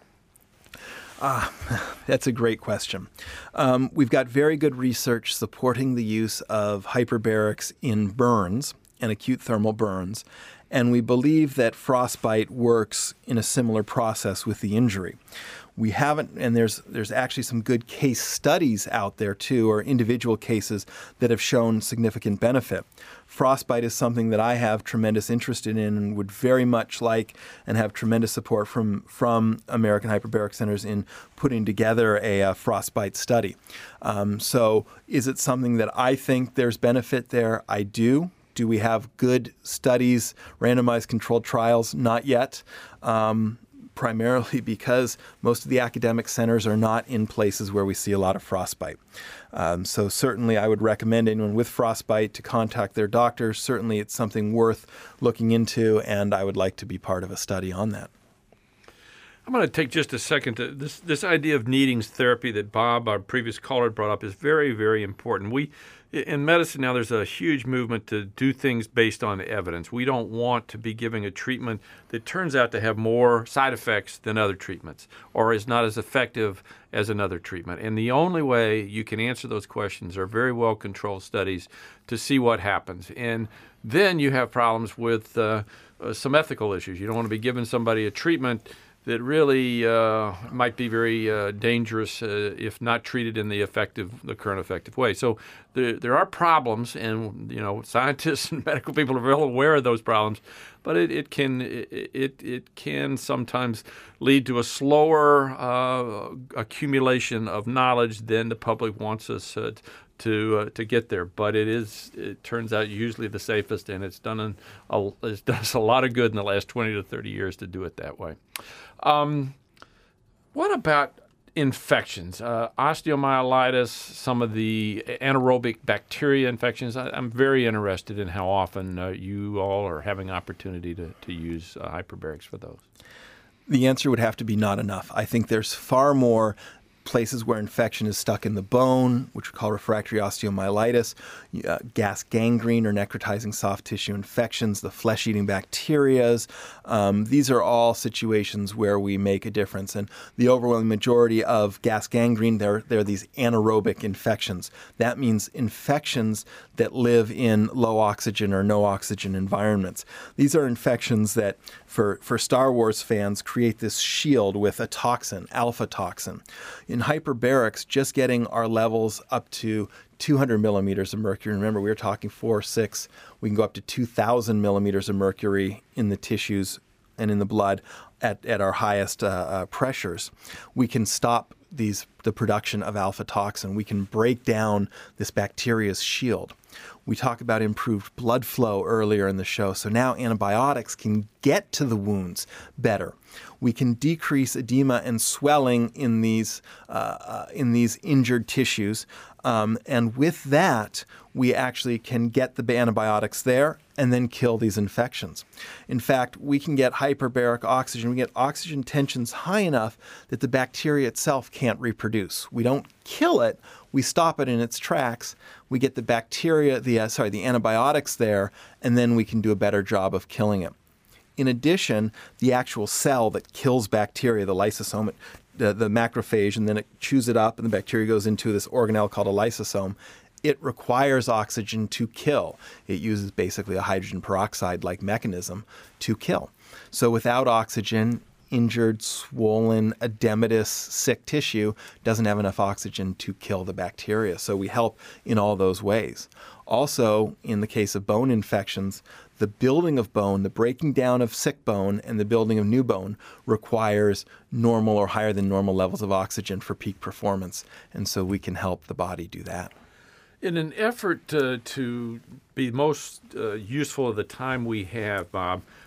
That's a great question. We've got very good research supporting the use of hyperbarics in burns and acute thermal burns, and we believe that frostbite works in a similar process with the injury. We haven't, and there's actually some good case studies out there too, or individual cases that have shown significant benefit. Frostbite is something that I have tremendous interest in and would very much like and have tremendous support from American Hyperbaric Centers in putting together a frostbite study. So is it something that I think there's benefit there? I do. Do we have good studies, randomized controlled trials? Not yet. Primarily because most of the academic centers are not in places where we see a lot of frostbite. So certainly I would recommend anyone with frostbite to contact their doctor. Certainly it's something worth looking into, and I would like to be part of a study on that. I'm going to take just a second to this idea of needings therapy that Bob, our previous caller, brought up is very, very important. In medicine now, there's a huge movement to do things based on evidence. We don't want to be giving a treatment that turns out to have more side effects than other treatments or is not as effective as another treatment. And the only way you can answer those questions are very well-controlled studies to see what happens. And then you have problems with some ethical issues. You don't want to be giving somebody a treatment that really might be very dangerous if not treated in the current effective way. So there are problems, and scientists and medical people are well aware of those problems, but it can sometimes lead to a slower accumulation of knowledge than the public wants us to get there. But it turns out usually the safest, and it's done us a lot of good in the last 20 to 30 years to do it that way. What about infections, osteomyelitis, some of the anaerobic bacteria infections? I'm very interested in how often you all are having opportunity to use hyperbarics for those. The answer would have to be not enough. I think there's far more places where infection is stuck in the bone, which we call refractory osteomyelitis, gas gangrene or necrotizing soft tissue infections, the flesh-eating bacterias. These are all situations where we make a difference. And the overwhelming majority of gas gangrene, they're these anaerobic infections. That means infections that live in low oxygen or no oxygen environments. These are infections that, for Star Wars fans, create this shield with a toxin, alpha toxin. In hyperbarics, just getting our levels up to 200 millimeters of mercury. Remember, we were talking 4, 6. We can go up to 2,000 millimeters of mercury in the tissues and in the blood at our highest pressures. We can stop the production of alpha toxin. We can break down this bacteria's shield. We talk about improved blood flow earlier in the show. So now antibiotics can get to the wounds better. We can decrease edema and swelling in these injured tissues. And with that, we actually can get the antibiotics there and then kill these infections. In fact, we can get hyperbaric oxygen. We get oxygen tensions high enough that the bacteria itself can't reproduce. We don't kill it. We stop it in its tracks. We get the bacteria, the antibiotics there, and then we can do a better job of killing it. In addition, the actual cell that kills bacteria, the lysosome, the macrophage, and then it chews it up, and the bacteria goes into this organelle called a lysosome. It requires oxygen to kill. It uses basically a hydrogen peroxide-like mechanism to kill. So without oxygen, injured, swollen, edematous, sick tissue doesn't have enough oxygen to kill the bacteria. So we help in all those ways. Also, in the case of bone infections, the building of bone, the breaking down of sick bone, and the building of new bone requires normal or higher than normal levels of oxygen for peak performance. And so we can help the body do that. In an effort to be most useful of the time we have, Bob,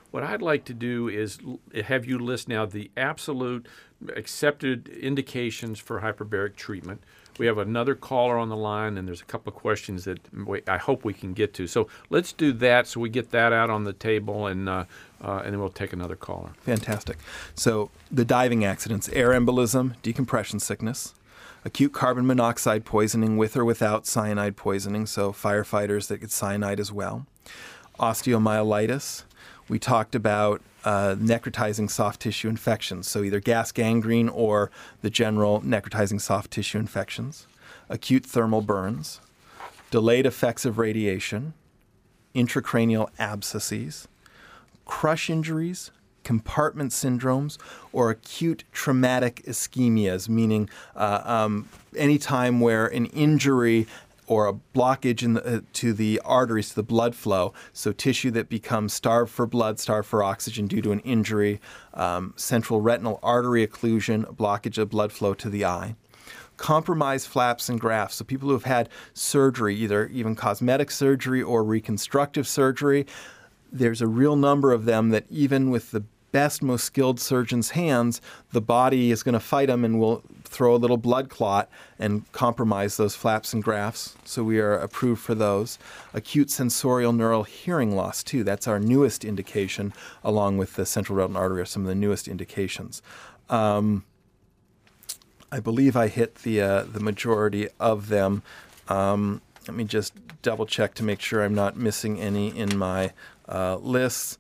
what I'd like to do is have you list now the absolute accepted indications for hyperbaric treatment. We have another caller on the line, and there's a couple of questions that I hope we can get to. So let's do that so we get that out on the table, and then we'll take another caller. Fantastic. So the diving accidents: air embolism, decompression sickness, acute carbon monoxide poisoning with or without cyanide poisoning, so firefighters that get cyanide as well, osteomyelitis. We talked about necrotizing soft tissue infections, so either gas gangrene or the general necrotizing soft tissue infections, acute thermal burns, delayed effects of radiation, intracranial abscesses, crush injuries, compartment syndromes, or acute traumatic ischemias, meaning any time where an injury or a blockage to the arteries, to the blood flow, so tissue that becomes starved for blood, starved for oxygen due to an injury, central retinal artery occlusion, blockage of blood flow to the eye. Compromised flaps and grafts, so people who have had surgery, either even cosmetic surgery or reconstructive surgery, there's a real number of them that even with the best, most skilled surgeon's hands, the body is going to fight them and will throw a little blood clot and compromise those flaps and grafts. So we are approved for those. Acute sensorial neural hearing loss, too. That's our newest indication, along with the central retinal artery are some of the newest indications. I believe I hit the majority of them. Let me just double check to make sure I'm not missing any in my lists.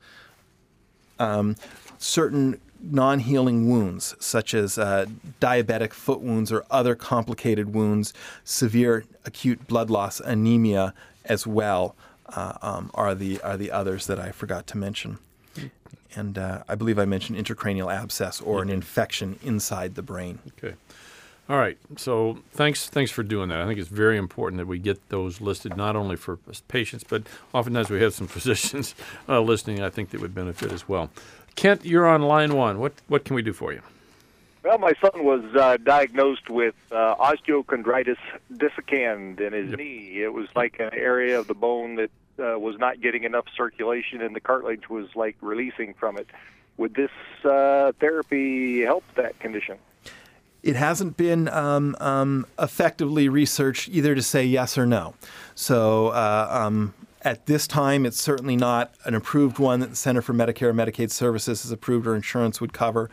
Certain non-healing wounds, such as diabetic foot wounds or other complicated wounds, severe acute blood loss, anemia as well, are the others that I forgot to mention. And I believe I mentioned intracranial abscess or an infection inside the brain. Okay. All right. So thanks for doing that. I think it's very important that we get those listed, not only for patients, but oftentimes we have some physicians listening. I think that would benefit as well. Kent, you're on line one. What can we do for you? Well, my son was diagnosed with osteochondritis dissecans in his knee. It was like an area of the bone that was not getting enough circulation, and the cartilage was like releasing from it. Would this therapy help that condition? It hasn't been effectively researched either to say yes or no. So at this time, it's certainly not an approved one that the Center for Medicare and Medicaid Services has approved or insurance would cover.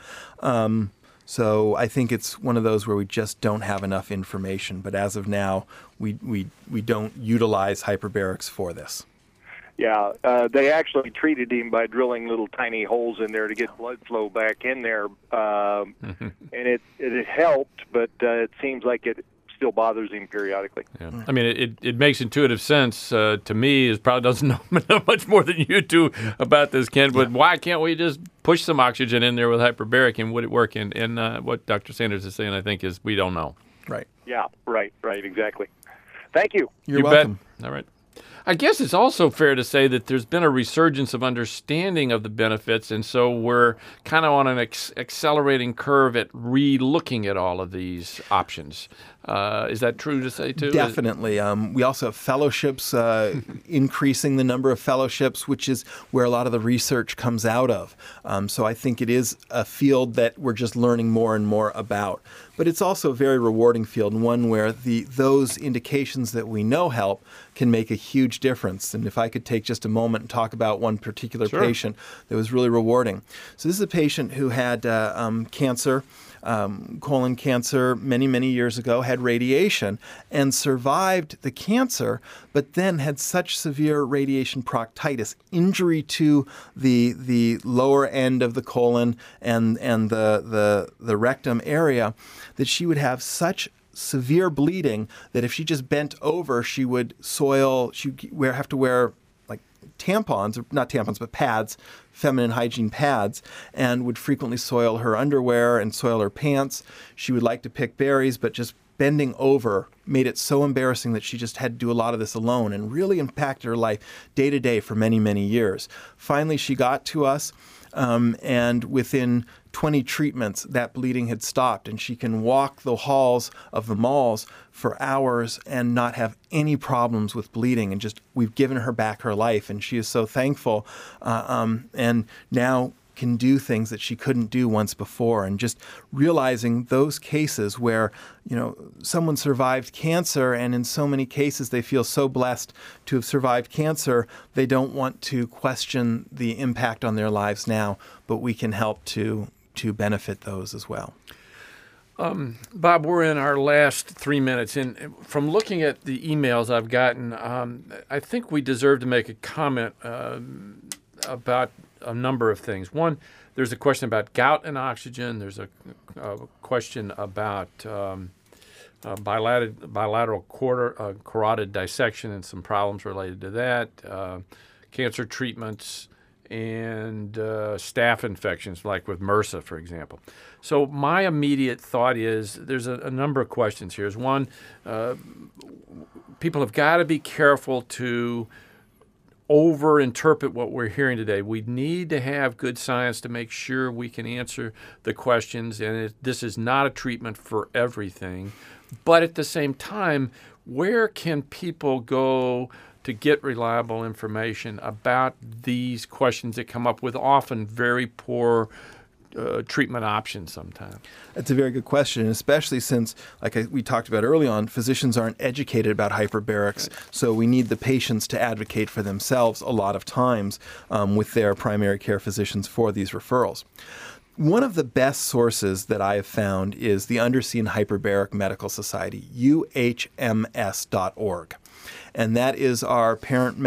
So I think it's one of those where we just don't have enough information. But as of now, we don't utilize hyperbarics for this. Yeah, they actually treated him by drilling little tiny holes in there to get blood flow back in there, and it helped, but it seems like it still bothers him periodically. Yeah. I mean, it makes intuitive sense to me. It probably doesn't know much more than you do about this, Ken, but why can't we just push some oxygen in there with hyperbaric, and would it work? And what Dr. Sanders is saying, I think, is we don't know. Right. Yeah, right, exactly. Thank you. You're welcome. Bet. All right. I guess it's also fair to say that there's been a resurgence of understanding of the benefits, and so we're kind of on an accelerating curve at re-looking at all of these options. Is that true to say, too? Definitely. We also have fellowships, increasing the number of fellowships, which is where a lot of the research comes out of. So I think it is a field that we're just learning more and more about. But it's also a very rewarding field, and one where those indications that we know help can make a huge difference. And if I could take just a moment and talk about one particular patient that was really rewarding. So this is a patient who had cancer, colon cancer many, many years ago, had radiation, and survived the cancer, but then had such severe radiation proctitis, injury to the lower end of the colon and the rectum area, that she would have such severe bleeding that if she just bent over, she would soil. She'd have to wear like tampons, or not tampons, but pads, feminine hygiene pads, and would frequently soil her underwear and soil her pants. She would like to pick berries, but just bending over made it so embarrassing that she just had to do a lot of this alone, and really impacted her life day to day for many, many years. Finally, she got to us. and within 20 treatments, that bleeding had stopped, and she can walk the halls of the malls for hours and not have any problems with bleeding. And just we've given her back her life, and she is so thankful. And now can do things that she couldn't do once before. And just realizing those cases where, someone survived cancer, and in so many cases they feel so blessed to have survived cancer, they don't want to question the impact on their lives now, but we can help to benefit those as well. Bob, we're in our last 3 minutes, and from looking at the emails I've gotten, I think we deserve to make a comment about a number of things. One, there's a question about gout and oxygen. There's a question about bilateral carotid dissection and some problems related to that, cancer treatments, and staph infections, like with MRSA, for example. So my immediate thought is there's a number of questions here. One, people have got to be careful to over-interpret what we're hearing today. We need to have good science to make sure we can answer the questions, and this is not a treatment for everything. But at the same time, where can people go to get reliable information about these questions that come up with often very poor treatment options sometimes? That's a very good question, especially since, we talked about early on, physicians aren't educated about hyperbarics, so we need the patients to advocate for themselves a lot of times with their primary care physicians for these referrals. One of the best sources that I have found is the Undersea Hyperbaric Medical Society, uhms.org. And that is our parent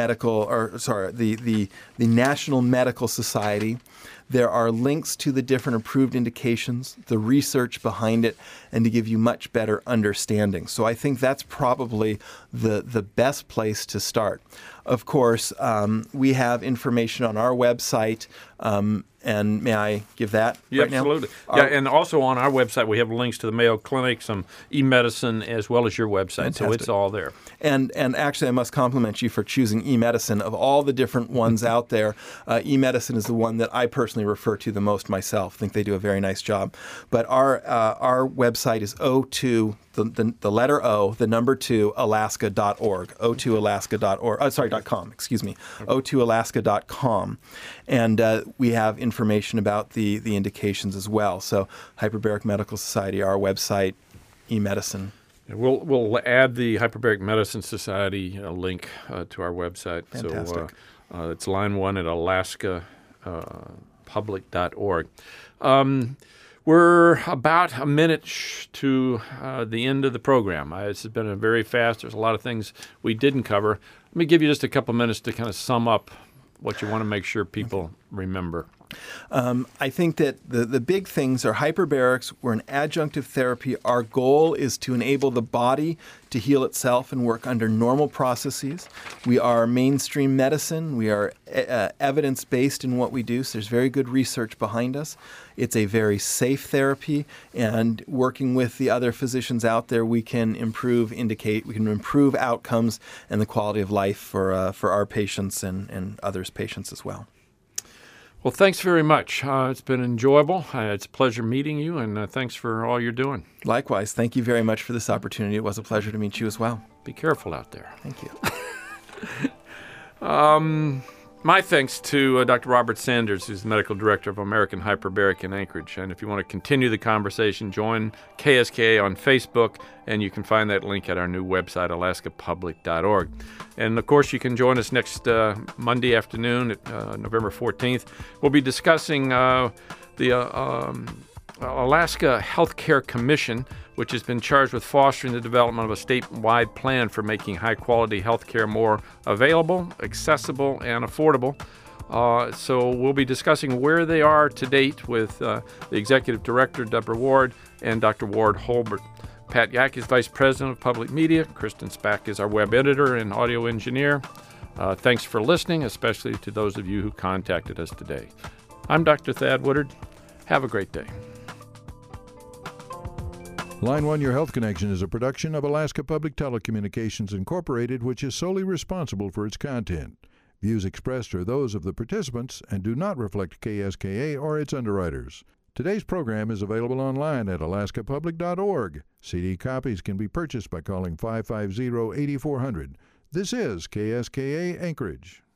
the National Medical Society. There are links to the different approved indications, the research behind it, and to give you much better understanding. So I think that's probably the best place to start. Of course, we have information on our website, and may I give that right now? Absolutely. And also on our website, we have links to the Mayo Clinic, some e-medicine, as well as your website. Fantastic. So it's all there. And actually, I must compliment you for choosing e-medicine. Of all the different ones out there, e-medicine is the one that I personally refer to the most myself. I think they do a very nice job. But our website is O2, the letter O, the number 2, Alaska.org, O2Alaska.org, .com, excuse me, O2Alaska.com. And we have information about the indications as well. So Hyperbaric Medical Society, our website, e-medicine. We'll add the Hyperbaric Medicine Society link to our website. Fantastic. So it's line 1 at alaskapublic.org. We're about a minute to the end of the program. It's been very fast. There's a lot of things we didn't cover. Let me give you just a couple minutes to kind of sum up what you want to make sure people remember. I think that the big things are hyperbarics. We're an adjunctive therapy. Our goal is to enable the body to heal itself and work under normal processes. We are mainstream medicine. We are evidence-based in what we do, so there's very good research behind us. It's a very safe therapy, and working with the other physicians out there, we can improve outcomes and the quality of life for our patients and others' patients as well. Well, thanks very much. It's been enjoyable. It's a pleasure meeting you, and thanks for all you're doing. Likewise. Thank you very much for this opportunity. It was a pleasure to meet you as well. Be careful out there. Thank you. My thanks to Dr. Robert Sanders, who's the medical director of American Hyperbaric in Anchorage. And if you want to continue the conversation, join KSKA on Facebook, and you can find that link at our new website, alaskapublic.org. And, of course, you can join us next Monday afternoon, November 14th. We'll be discussing the Alaska Healthcare Commission, which has been charged with fostering the development of a statewide plan for making high-quality health care more available, accessible, and affordable. So we'll be discussing where they are to date with the Executive Director, Deborah Ward, and Dr. Ward Holbert. Pat Yak is Vice President of Public Media. Kristen Spack is our web editor and audio engineer. Thanks for listening, especially to those of you who contacted us today. I'm Dr. Thad Woodard. Have a great day. Line 1 Your Health Connection is a production of Alaska Public Telecommunications Incorporated, which is solely responsible for its content. Views expressed are those of the participants and do not reflect KSKA or its underwriters. Today's program is available online at alaskapublic.org. CD copies can be purchased by calling 550-8400. This is KSKA Anchorage.